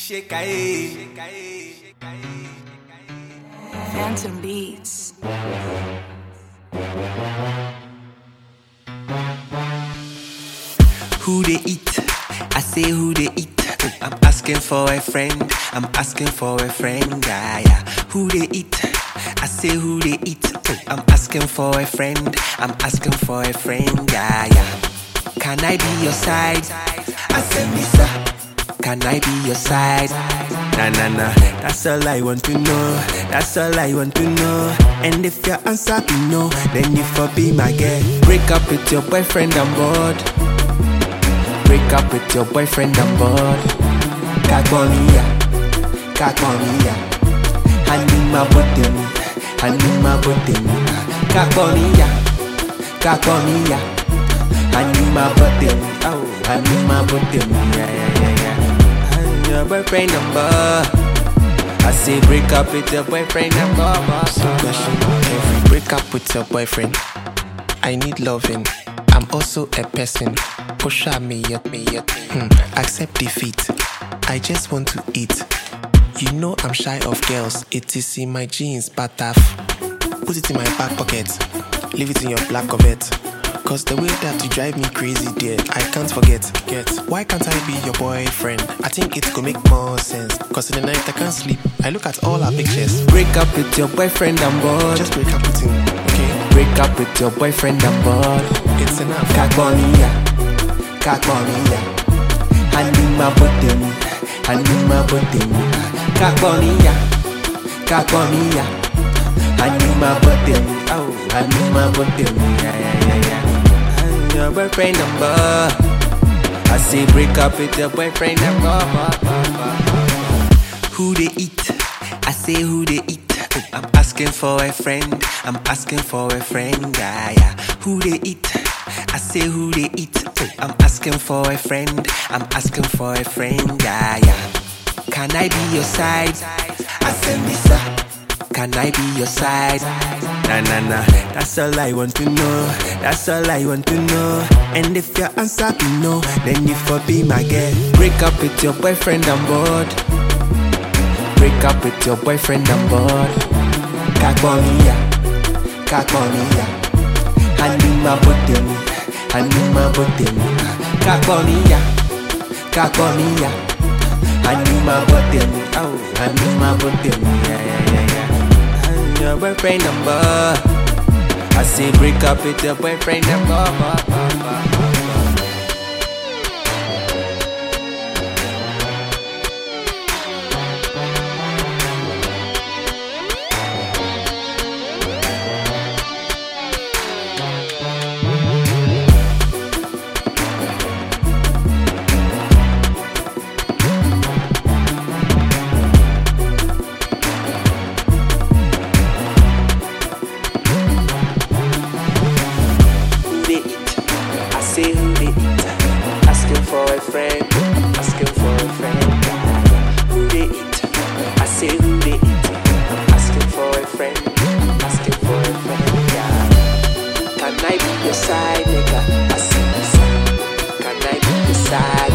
Phantom Beats. Who they eat? I say who they eat. I'm asking for a friend. I'm asking for a friend. Yeah. Who they eat? I say who they eat. I'm asking for a friend. I'm asking for a friend. Yeah. Can I be your side? I say Misa. Can I be your side? Nah. That's all I want to know. That's all I want to know. And if your answer be no, then you for be my girl. Break up with your boyfriend, I'm bored. Break up with your boyfriend, I'm bored. Kakomiya. Honey my body, honey my body. Kakomiya. Honey my body, oh, honey my body. Yeah. Your boyfriend number. I say break up with your boyfriend number. Question: if you break up with your boyfriend, I need loving. I'm also a person. Push me yet. Accept defeat. I just want to eat. You know I'm shy of girls. It is in my jeans, but I've put it in my back pocket. Leave it in your black Corvette. Cause the way that you drive me crazy, dear, I can't forget. Why can't I be your boyfriend? I think it could make more sense. Cause in the night I can't sleep. I look at all our pictures. Break up with your boyfriend, I'm bored. Just break up with him, okay? Break up with your boyfriend, I'm bored. It's enough. Kakomiya. Honey my body, honey my body. Kakomiya. Honey my body, oh, honey my body. Yeah. Your boyfriend number. I say break up with your boyfriend number. Who they eat? I say who they eat. I'm asking for a friend. I'm asking for a friend. Yeah. Who they eat? I say who they eat. I'm asking for a friend. I'm asking for a friend. Yeah. Can I be your side? I say Misa. Can I be your side? Nah. That's all I want to know. That's all I want to know. And if your answer be no, then you for be my girl. Break up with your boyfriend, I'm bored. Break up with your boyfriend, I'm bored. Kakomiya. Honey my body, honey my body. Kakomiya. Honey my body, oh, honey my body. Yeah. Your boyfriend number. I say break up with your boyfriend number. Say who they eat, asking for a friend, asking for a friend. Who they eat, I say who they eat, asking for a friend, asking for a friend. Yeah. Can I be your side, nigga? I say, can I be your side?